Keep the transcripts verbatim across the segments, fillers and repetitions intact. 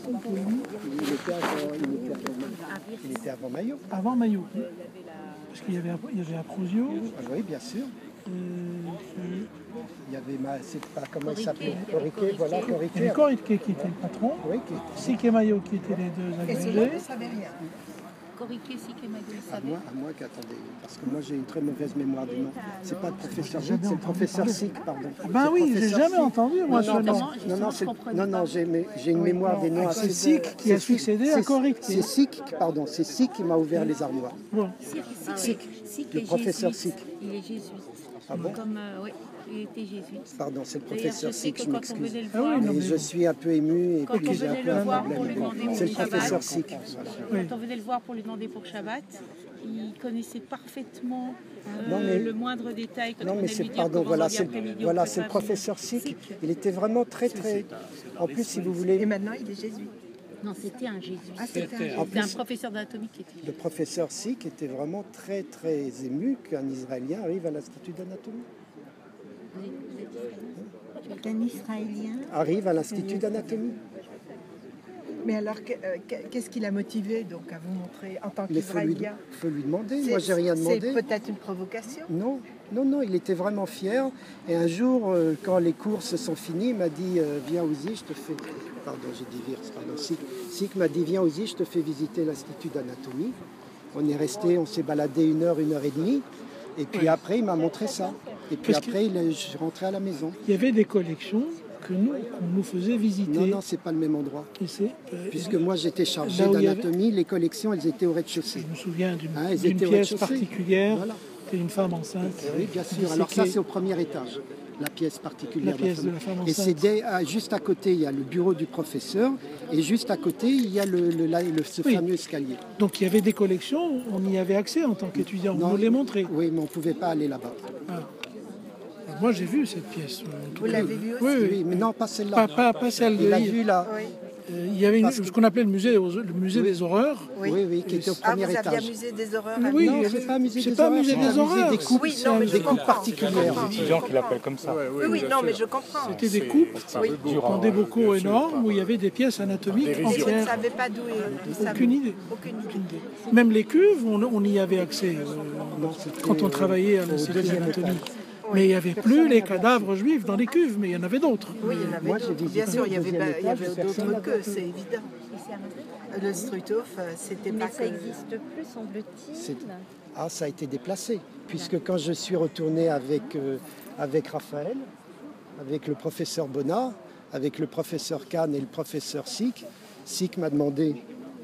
Il était avant, il était avant, il était avant Maillot. Avant Maillot. Parce qu'il y avait, il y avait Aprosio. Ah oui, bien sûr. Euh, il y avait ma, c'est pas comment il s'appelait, Coriquet, voilà, Coriquet. Il y avait Coriquet qui était le patron. Oui, qui était. Sique et Maillot qui étaient les deux agrégés. Et ce ne savait rien. Coriquet, Sique et Maillot, il À savait. moi, à moi qu'attendez, parce que moi j'ai une très mauvaise mémoire du nom. C'est pas le professeur Gide, c'est le professeur Sique, pardon. Ah ben oui, j'ai jamais entendu moi ce nom. Non, non, c'est, non, non, j'ai, j'ai une mémoire des noms assez. C'est Sique qui a succédé à Coriquet. C'est Sique, pardon, c'est Sique qui m'a ouvert les armoires. Bon. Sique, Sique le est professeur jésuite. Sique. Il est jésuite. Ah bon? Comme, euh, oui, il était jésuite. Pardon, c'est le D'ailleurs, professeur je sais Sique, que je quand on m'excuse. venait le Ah oui, voir, non, Et mais je bon. suis un peu ému et Quand puis on j'ai un venait peu le un voir pour problème. lui demander C'est le pour Shabbat. professeur Sique. Voilà. Quand on venait le voir pour lui demander pour Shabbat, il connaissait parfaitement euh, Non, mais- le moindre détail. Quand Non, on mais venait c'est, lui dire pardon, comment voilà, vendredi c'est, après-midi, on voilà, peut c'est le pas professeur Sique. Il était vraiment très, très. En plus, si vous Et voulez, maintenant, il est jésuite. venir. Non, c'était un jésuite. Ah, c'était un En C'était un plus, professeur d'anatomie qui était le professeur Sique était vraiment très, très ému qu'un Israélien arrive à l'Institut d'anatomie. Un Israélien. Arrive à l'Institut d'anatomie. Mais alors, que- euh, que- qu'est-ce qui l'a motivé donc à vous montrer en tant Mais il faut lui, qu'Israélien? faut lui demander. C'est- Moi, j'ai rien demandé. C'est peut-être une provocation. Non, non, non, il était vraiment fier. Et un jour, euh, quand les cours se sont finis, il m'a dit euh, viens Ouzi, je te fais. Pardon, j'ai dit Virs, pardon. Sik, Sik m'a dit viens Ouzi, je te fais visiter l'Institut d'anatomie. On est resté, on s'est baladé une heure, une heure et demie. Et puis après, il m'a montré ça. Et puis Parce que- après, il est- je suis rentré à la maison. Il y avait des collections que nous, qu'on nous faisait visiter. Non, non, c'est pas le même endroit. Et c'est, euh, Puisque moi, j'étais chargé Là où il y avait- d'anatomie, les collections, elles étaient au rez-de-chaussée. Je me souviens d'une, Ah, elles d'une étaient au pièce rez-de-chaussée. particulière. Voilà. C'était une femme enceinte. Oui, bien sûr. qui Alors ça, disséquait. c'est au premier étage, la pièce particulière. La pièce de la femme Et enceinte. c'est dès- ah, juste à côté, il y a le bureau du professeur, et juste à côté, il y a le, le- la- le- ce Oui. fameux escalier. Donc il y avait des collections, on y avait accès en tant qu'étudiant, on Non. nous les montrait. Oui, mais on ne pouvait pas aller là-bas. Ah. Moi j'ai vu cette pièce. euh, en tout Vous cas. l'avez vu aussi? Oui, oui. Oui, mais non, pas Pas, celle-là. pas, pas celle de Il a Yves. vu là. Oui. Euh, il y avait une- Parce que- ce qu'on appelait le musée, le musée des horreurs. Oui, oui, qui était au Ah, premier vous aviez étage. amusé des horreurs Mais à oui, Non, il y c'est avait- pas un musée c'est des pas un horreurs, musée c'est des un musée horreurs. des coupes, Oui, non, mais je des coupes comprends. particulières. Je Les étudiants qui l'appellent comme ça. Oui, oui, non, mais je comprends. C'était des coupes en des bocaux énormes où il y avait des pièces anatomiques Et vous ne entières. savez pas d'où d'où ça Aucune idée. Aucune idée. Même les cuves, on, on y avait accès euh, Non, c'était, quand on euh, travaillait à au l'Institut deuxième d'anatomie. étage. Mais il n'y avait plus les cadavres juifs dans les cuves, mais il y en avait d'autres. Oui, il y en avait Moi, j'ai d'autres. visité Bien sûr, au il y avait, deuxième pas- il y avait étage, personne d'autres n'avait que, c'est évident. Le Struthof, euh, c'était Mais pas ça que... n'existe plus, semble-t-il. C'est- Ah, ça a été déplacé, puisque quand je suis retourné avec, euh, avec Raphaël, avec le professeur Bonnat, avec le professeur Kahn et le professeur Sick, Sick m'a demandé,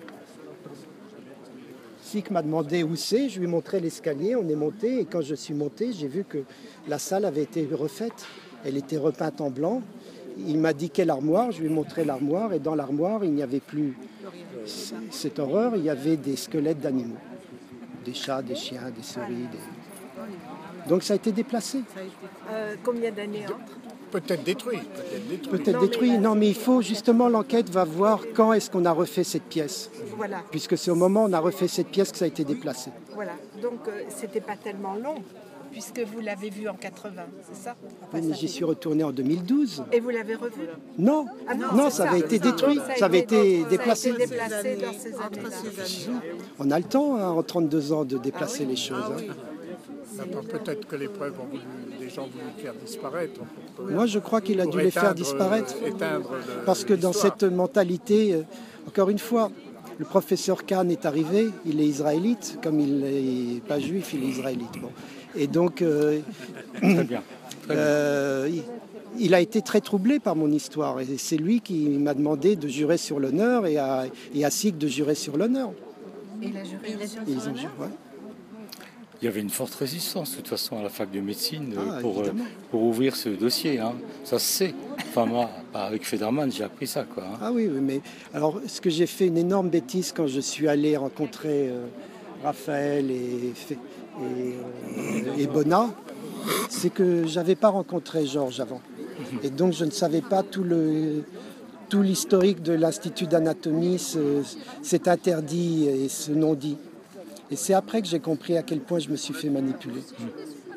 Sick m'a demandé où c'est, je lui ai montré l'escalier, on est monté, et quand je suis monté, j'ai vu que la salle avait été refaite, elle était repeinte en blanc. Il m'a dit quelle armoire, je lui ai montré l'armoire, et dans l'armoire, il n'y avait plus c- cette horreur, il y avait des squelettes d'animaux, des chats, des chiens, des souris. des- Donc ça a été déplacé. Euh, combien d'années entre? Peut-être détruit. Peut-être détruit. Peut-être Non, mais détruit. là- Non, mais il faut justement, l'enquête va voir quand est-ce qu'on a refait cette pièce. Voilà, Puisque c'est au moment où on a refait cette pièce que ça a été déplacé. voilà. Donc, euh, c'était pas tellement long, puisque vous l'avez vu en quatre-vingts, c'est ça? Enfin, Oui, mais ça j'y fait- suis retourné en deux mille douze. Et vous l'avez revu? Non, Ah non, c'est ça avait été Donc, détruit, ça avait été déplacé. Ça a été déplacé dans ces années-là. On a le temps, hein, en trente-deux ans, de déplacer les choses. hein. Attends, peut-être que les preuves ont voulu, des gens ont voulu le faire disparaître. pour- Moi, je crois qu'il a pour dû les faire éteindre, disparaître. euh, éteindre le- Parce que dans l'histoire. cette mentalité, euh, encore une fois, le professeur Kahn est arrivé, il est israélite, comme il n'est pas juif, il est israélite. Bon. Et donc, euh, Très bien. euh, il, il a été très troublé par mon histoire. Et c'est lui qui m'a demandé de jurer sur l'honneur et à, et à Sick de jurer sur l'honneur. Et il a juré aussi. Et ils ont juré, ouais. Il y avait une forte résistance, de toute façon, à la fac de médecine euh, Ah, pour, euh, évidemment. pour ouvrir ce dossier. Hein. Ça se sait. Enfin, moi, avec Federman, j'ai appris ça. Quoi, hein. Ah oui, oui, mais alors ce que j'ai fait une énorme bêtise quand je suis allé rencontrer euh, Raphaël et, et, euh, et Bonnat, c'est que j'avais pas rencontré Georges avant. Et donc je ne savais pas tout le tout l'historique de l'Institut d'anatomie, ce- cet interdit et ce non-dit. Et c'est après que j'ai compris à quel point je me suis fait manipuler.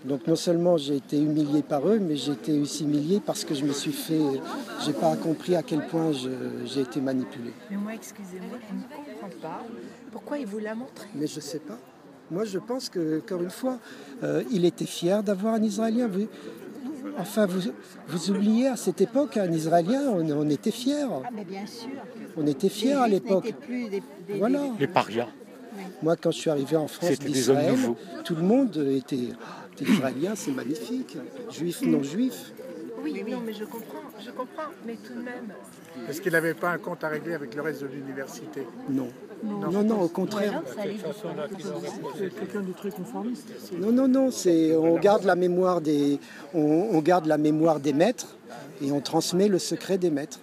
Donc non seulement j'ai été humilié par eux, mais j'ai été aussi humilié parce que je me suis fait... J'ai pas compris à quel point j'ai été manipulé. Mais moi, excusez-moi, je ne comprends pas pourquoi il vous l'a montré. Mais je sais pas. Moi, je pense que, encore une fois, euh, il était fier d'avoir un Israélien. Vous, enfin, vous, vous oubliez, à cette époque, un Israélien, on, on était fiers. Ah, mais bien sûr. On était fiers à l'époque. Voilà. Les parias. Moi, quand je suis arrivé en France d'Israël, tout le monde était... T'es israélien, c'est magnifique. Juif, non juif. Oui, oui, non, mais je comprends, je comprends, mais tout de même... Est-ce qu'il n'avait pas un compte à régler avec le reste de l'université? Non. Non, non, non, au contraire. C'est quelqu'un de très conformiste. Non, non, non, c'est on garde la mémoire des, on, on garde la mémoire des maîtres et on transmet le secret des maîtres.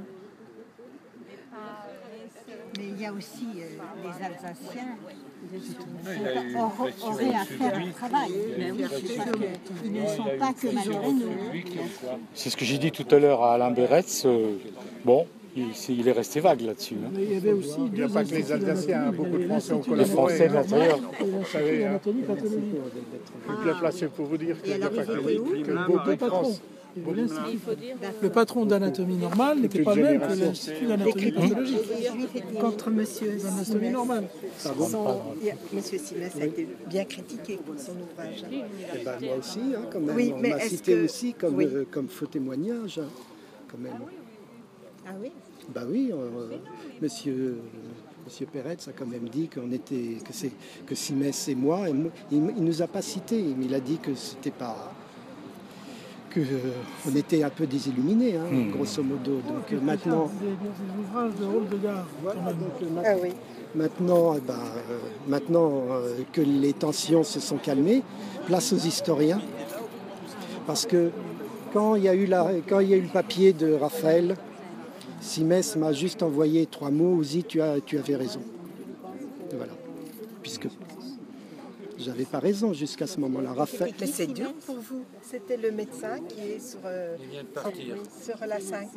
Mais il y a aussi euh, les Alsaciens qui auraient à faire un travail. Ils ne sont pas que malgré nous. C'est ce que j'ai dit tout à l'heure à Alain Beretz. Euh, bon, il, il est resté vague là-dessus. Hein. Mais il y avait aussi Il n'y a pas que les Alsaciens, beaucoup de Français ont collaboré. Les Français de l'intérieur. Vous savez, hein, je bien placé pour vous dire qu'il n'y a pas que beaucoup de France. Le patron d'anatomie normale n'était pas le même que l'Institut d'anatomie pathologique. Contre monsieur L'anatomie normale. Son... Monsieur Simès a été bien critiqué pour son ouvrage. Eh ben, moi aussi, hein, quand même. Oui, on mais m'a est-ce cité que... aussi comme, oui. euh, comme faux témoignage, hein, quand même. Ah oui? Bah oui, euh, monsieur, monsieur Peretz a quand même dit qu'on était, que c'est que Simès et moi, et moi il, il nous a pas cité, mais il a dit que c'était pas, que euh, on était un peu désilluminés, hein, mmh. grosso modo. Donc euh, maintenant, des, des ouvrages de Hildegard. Voilà, donc, euh, Ah oui. Maintenant, eh ben, euh, maintenant euh, que les tensions se sont calmées, place aux historiens, parce que quand il y a eu la, quand il y a eu le papier de Raphaël, Simès m'a juste envoyé trois mots. Ouzi, tu as, tu avais raison. Et voilà, puisque j'avais pas raison jusqu'à ce moment-là. Raphaël. Mais c'est dur pour vous. C'était le médecin qui est sur, euh, sur la cinq,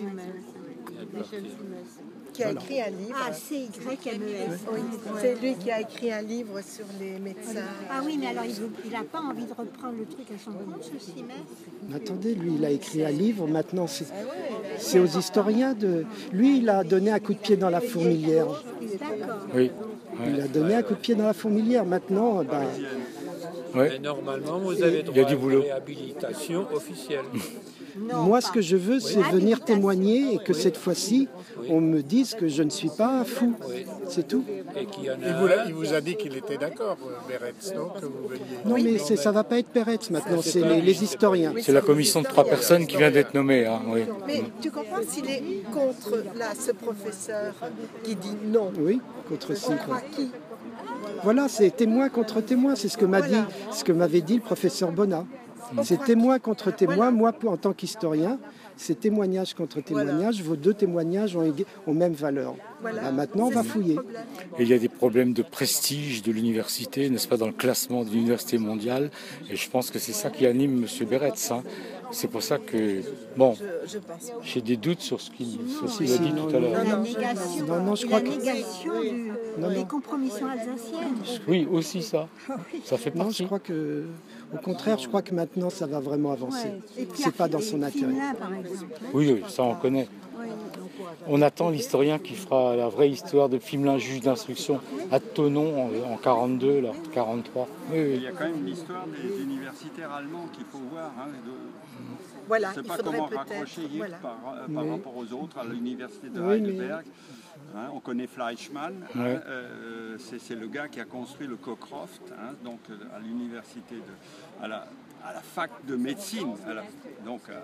qui a écrit un livre. Ah, C Y M E S. Oui, c'est lui qui a écrit un livre sur les médecins. Ah oui, mais alors il n'a pas envie de reprendre le truc à son compte, ce Simès. Attendez, lui, il a écrit un livre. Maintenant, c'est aux historiens de. Lui, il a donné un coup de pied dans la fourmilière. D'accord. Oui. Il a donné un coup de pied dans la fourmilière. Maintenant, ben, Ouais. Mais normalement, vous avez droit à une réhabilitation officielle. Non, moi, pas. ce que je veux, c'est Oui. venir témoigner et que cette fois-ci, Oui. on me dise que je ne suis pas un fou. Oui. C'est tout. Et qu'il y en a Il vous, un- a, il vous a dit qu'il était d'accord, Beretz, non, que vous veniez. Non, mais c'est- ça va pas être Peretz maintenant, c'est les, les historiens. C'est la commission de trois personnes qui vient d'être nommée. Hein, oui. Mais tu comprends s'il est contre là, ce professeur qui dit non, Oui, contre on Simon. croit qui? Voilà, c'est témoin contre témoin, c'est ce que m'a dit, ce que m'avait dit le professeur Bonnat. C'est témoin contre témoin. Moi, pour- en tant qu'historien, c'est témoignage contre témoignage. Vos deux témoignages ont, ég- ont même valeur. Voilà. Bah, maintenant, on C'est va ça le fouiller. problème. Et il y a des problèmes de prestige de l'université, n'est-ce pas, dans le classement de l'université mondiale. Et je pense que c'est ça qui anime M. Beretz. Hein. C'est pour ça que, bon, Je, je pense. j'ai des doutes sur ce qu'il sur ce Si, qu'il a si, dit non, tout à non, l'heure. La non, négation, non, non, je la crois que- négation du- Non, des non. compromissions alsaciennes. Oui, aussi ça. Ça fait Non, partie. je crois que, au contraire, je crois que maintenant, ça va vraiment avancer. Et puis, C'est pas dans son et intérêt. Finlin, par exemple. hein. Oui, oui, ça on connaît. Oui, donc, On attend l'historien qui fera la vraie histoire de Fimelin, juge d'instruction, à Thonon en, en quarante-deux, là, quarante-trois. Oui, Il oui. y a quand même l'histoire des universitaires allemands qu'il faut voir. Hein, de... Voilà, Je ne sais il pas faudrait comment peut-être. raccrocher Hirsch Voilà. par, euh, par Mais- rapport aux autres à l'université de Oui, mais- Heidelberg. Hein, on connaît Fleischmann, hein, Ouais. euh, c'est c'est le gars qui a construit le Cockcroft, hein, donc euh, à l'université, de, à, la, à la fac de médecine. À la- donc, euh,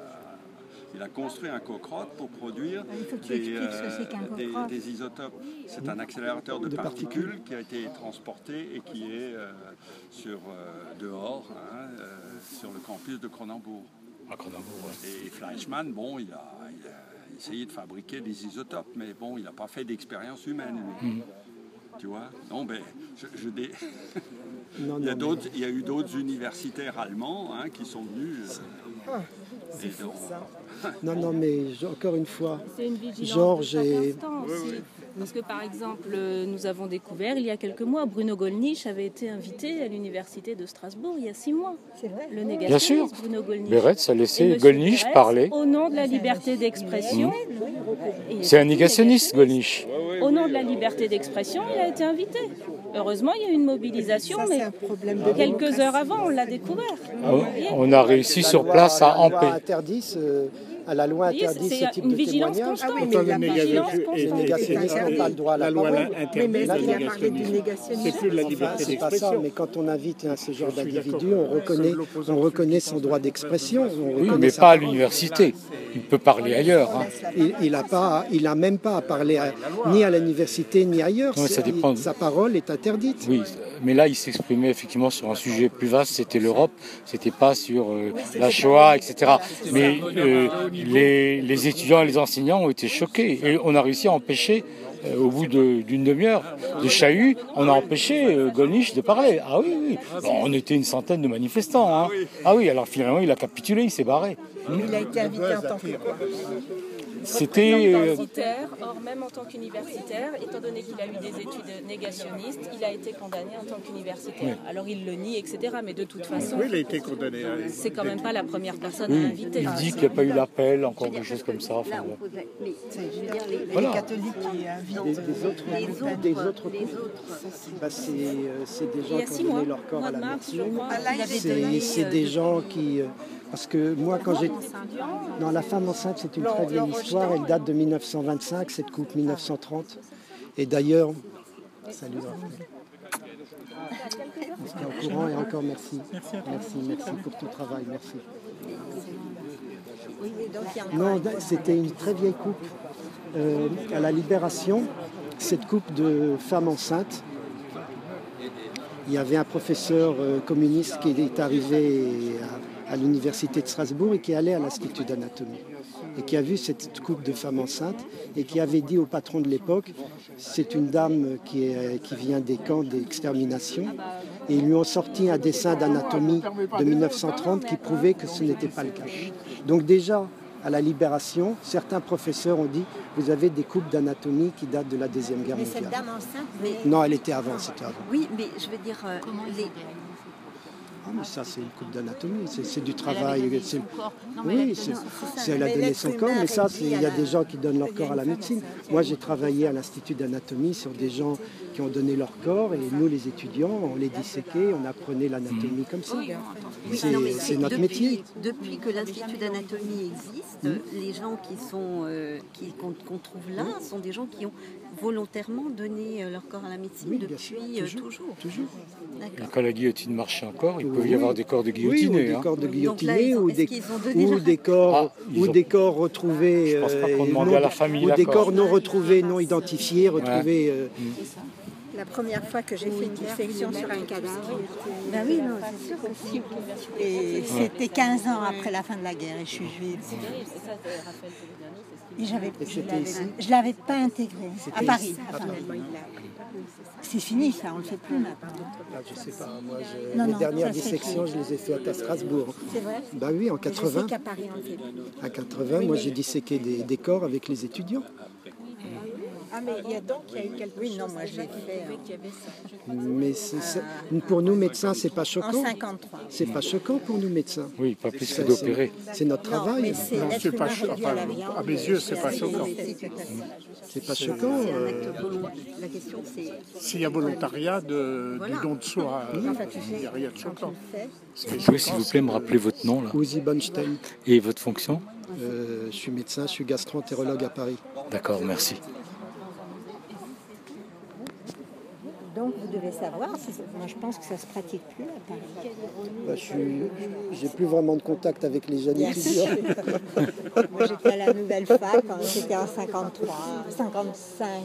il a construit un Cockcroft pour produire Il faut que tu des, expliques ce que c'est qu'un des- Cockcroft. des isotopes. C'est un accélérateur de, De particules, particules. qui a été transporté et qui est euh, sur, euh, dehors, hein, euh, sur le campus de Cronenbourg. À Cronenbourg, ouais. Et Fleischmann, bon, il a, il a essayé de fabriquer des isotopes, mais bon, il n'a pas fait d'expérience humaine. lui. Mhm. Tu vois? Non, ben, je, je dé- Non, il, y a non, d'autres- il y a eu d'autres universitaires allemands hein, qui sont venus. euh, C'est fou ça. Non, non, mais encore une fois, c'est une vigilance Georges de chaque et... instant aussi. Parce que par exemple, nous avons découvert il y a quelques mois, Bruno Gollnisch avait été invité à l'université de Strasbourg il y a six mois. C'est vrai. Le négationniste, Bien sûr. Bruno Gollnisch. Beretz a laissé Gollnisch Beretz, parler. Au nom de la liberté d'expression. Mmh. C'est un négationniste, Gollnisch. Au nom de la liberté d'expression, il a été invité. Heureusement, il y a eu une mobilisation, Ça, mais un problème de quelques démocratie. heures avant, on l'a découvert. Ah, on a réussi sur place à La loi empêcher. interdit ce, à la loi Vous voyez, interdit c'est ce type une de vigilance témoignage. constante. Ah oui, mais il y a Une pas- vigilance Les constante. négationnistes n'ont pas le droit à la, La loi parole. interdit Oui, mais le est-ce qu'il a parlé du négationnisme. négationnisme? C'est plus la Enfin, liberté c'est pas ça, d'expression. mais quand on invite hein, ce genre Je suis d'individu, d'accord. on reconnaît, on reconnaît son droit d'expression. on Oui, reconnaît mais sa pas à parole. l'université. Il peut parler ailleurs. Hein. Il, il a pas, il a même pas à parler à- ni à l'université ni ailleurs. Ouais, ça C'est- dépend. il- sa parole est interdite. Oui, mais là, il s'exprimait effectivement sur un sujet plus vaste, c'était l'Europe, c'était pas sur euh, la Shoah, et cetera. Mais euh, les, les étudiants et les enseignants ont été choqués. Et on a réussi à empêcher, euh, au bout de- d'une demi-heure de chahut, on a empêché euh, Gollnisch de parler. Ah oui, oui. Bon, on était une centaine de manifestants. Hein. Ah oui, alors finalement, il a capitulé, il s'est barré. Il a été invité en tant que quoi? C'était... euh, Universitaire, or même en tant qu'universitaire, étant donné qu'il a eu des études négationnistes, il a été condamné en tant qu'universitaire. Alors il le nie, et cetera. Mais de toute façon, Oui, il a été condamné. à- c'est quand même pas la première personne à oui, inviter. il dit qu'il n'y a pas eu l'appel, encore quelque chose comme ça. Enfin, Là, on bon. peut... Mais, je veux dire, les, Voilà. Les catholiques qui invitent. Des, des autres, les couples, autres, des autres les couples. autres. Bah, c'est, euh, c'est des Il gens y a qui six ont mois, donné leur corps mois à de la mars, je médecine. crois, Ah, là, il avait C'est, donné, c'est euh, des gens qui... euh, parce que moi, quand j'ai... Non, la femme enceinte, c'est une très vieille histoire. Elle date de mille neuf cent vingt-cinq, cette coupe mille neuf cent trente. Et d'ailleurs... Salut, Raphaël. J'étais au courant et encore merci. Merci, merci pour ton travail, merci. Oui, mais donc il y a encore Non, un- c'était une très vieille coupe. Euh, à la Libération, cette coupe de femmes enceintes, il y avait un professeur euh, communiste qui est arrivé à, à l'université de Strasbourg et qui allait à l'Institut d'anatomie et qui a vu cette coupe de femmes enceintes et qui avait dit au patron de l'époque, c'est une dame qui, est, qui vient des camps d'extermination, et ils lui ont sorti un dessin d'anatomie de mille neuf cent trente qui prouvait que ce n'était pas le cas. Donc déjà, à la Libération, certains professeurs ont dit, vous avez des coupes d'anatomie qui datent de la Deuxième Guerre Mais cette mondiale. dame enceinte, mais... Non, elle était avant, c'était avant. Oui, mais je veux dire, euh, les... Ah, mais ça, c'est une coupe d'anatomie, c'est, c'est du travail. C'est, mais elle a oui, donné- c'est, non, c'est ça. c'est elle a Mais donné l'être son humain corps, mais ça, c'est, réduit il y a à des la- gens qui donnent leur qu'il y a corps à une la femme médecine. enceinte. Moi, j'ai travaillé à l'Institut d'anatomie sur des gens qui ont donné leur corps, et nous, les étudiants, on les disséquait, on apprenait l'anatomie comme ça. Oui, C'est, non, mais c'est notre depuis, métier. Depuis que l'Institut d'anatomie existe, les gens qui sont, euh, qui, qu'on, qu'on trouve là sont des gens qui ont volontairement donné euh, leur corps à la médecine Oui, bien depuis sûr, euh, toujours, toujours. toujours. Et D'accord. quand la guillotine marchait encore, il Oui. pouvait y avoir des corps de Oui, guillotinés. ou des hein. corps de Donc là, guillotinés, ils ont- ou est-ce des, qu'ils ont donné ou leur- des corps, Ah, ils ou ont- des corps retrouvés, Je pense pas euh, qu'on demandait non- à la famille ou des l'accord. corps non retrouvés, non identifiés, retrouvés. euh, La première fois que j'ai fait une dissection sur un cadavre, ben oui, non, c'est sûr que si. Et c'était quinze ans après la fin de la guerre et je suis juive. Et j'avais, Et je c'était l'avais, ici je l'avais pas intégré à C'était Paris. ici, à à Paris. Paris. C'est fini ça, on le fait plus maintenant. Ah, je sais pas, moi, je- Non, les non, dernières ça, c'est dissections, clair. je les ai faites à Strasbourg. C'est vrai. Bah oui, en Je quatre-vingts. sais qu'à Paris on le fait plus. À quatre-vingts, moi j'ai disséqué des, des corps avec les étudiants. Ah, mais il y a donc il y a eu quelque Oui, chose. non, moi je l'ai fait hein. Mais c'est- c'est- pour nous médecins, c'est pas en choquant. cinquante-trois. C'est pas choquant pour nous médecins. Oui, pas plus que C'est- d'opérer. C'est, c'est notre Non, travail. mais c'est Non, l'être c'est pas humain cho- réduit à la enfin, viande. à mes yeux, c'est pas choquant. C'est pas C'est choquant. un euh, acte volontaire. La question c'est, S'il y a volontariat de, Voilà. du don de soi, euh, enfin tu il n'y sais, a rien de quand tu choquant. le fais, Vous pouvez, s'il vous plaît, me rappeler votre nom là Uzi Bonstein. et votre fonction? Euh, je suis médecin, je suis gastro-entérologue à Paris. D'accord, merci. donc vous devez savoir, si- moi je pense que ça se pratique plus à Paris. Bah, je suis, j'ai plus vraiment de contact avec les jeunes Bien étudiants. sûr. Moi j'étais à la nouvelle fac quand j'étais en cinquante-trois, cinquante-cinq.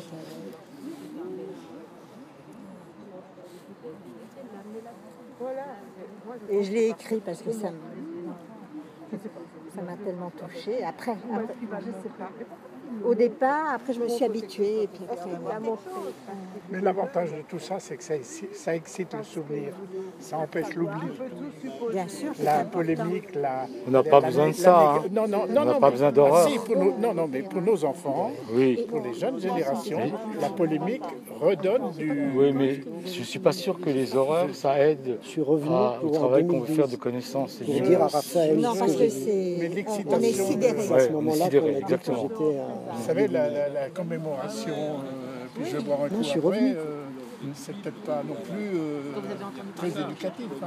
Et je l'ai écrit parce que ça me- ça m'a tellement touchée. Après, après- au départ, après je me suis habituée. Et puis après, voilà. Mais l'avantage de tout ça, c'est que ça, ça excite le souvenir, ça empêche l'oubli. Bien sûr. La polémique, la... On n'a pas la, besoin la, de ça. La, hein. Non, non, on non. n'a non, pas mais, besoin d'horreur. Ah, si, pour nos, non, non, mais pour nos enfants, oui. pour les jeunes générations, oui. La polémique redonne du... Oui, mais je ne suis pas sûr que les horreurs, ça aide je suis revenu à, pour au travail qu'on veut faire de connaissances. Pour dire à Raphaël... Non, parce que c'est... On est sidérés. C'est à ce moment-là qu'on a dit que j'étais... Vous savez, la, la, la commémoration, euh, puis je vais boire un coup non, je suis après, revenu. Euh, c'est peut-être pas non plus euh, très éducatif. Hein.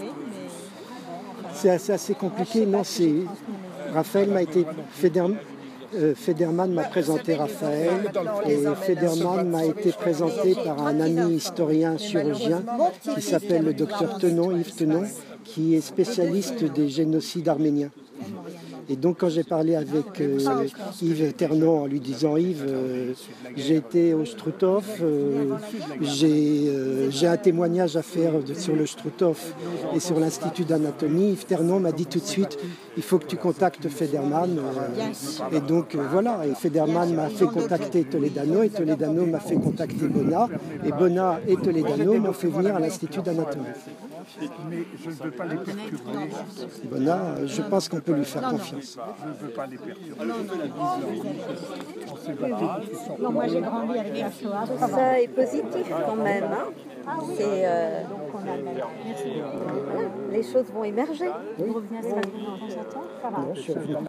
C'est assez, assez compliqué. Non, c'est... Raphaël m'a été... Feder... Euh, Federman m'a présenté Raphaël et Federman m'a été présenté par un ami historien chirurgien qui s'appelle le docteur Tenon, Yves Tenon, qui est spécialiste des génocides arméniens. Et donc quand j'ai parlé avec euh, Yves Ternon en lui disant « Yves, euh, j'ai été au Struthof, euh, j'ai euh, un témoignage à faire de, sur le Struthof et sur l'Institut d'anatomie », Yves Ternon m'a dit tout de suite « Il faut que tu contactes Federman euh, ». Et donc euh, voilà, et Federman m'a fait contacter Toledano et Toledano m'a fait contacter Bonnat et Bonnat et Toledano m'ont fait venir à l'Institut d'anatomie. Mais je ne veux pas les perturber. Bonnat, je pense qu'on peut lui faire confiance. Je ne veux pas les perturber. Non, moi j'ai grandi avec la Shoah. Ça est positif quand même. Hein. C'est, euh, voilà, les choses vont émerger. Vous revenez à Strasbourg de temps en temps ? Ça va.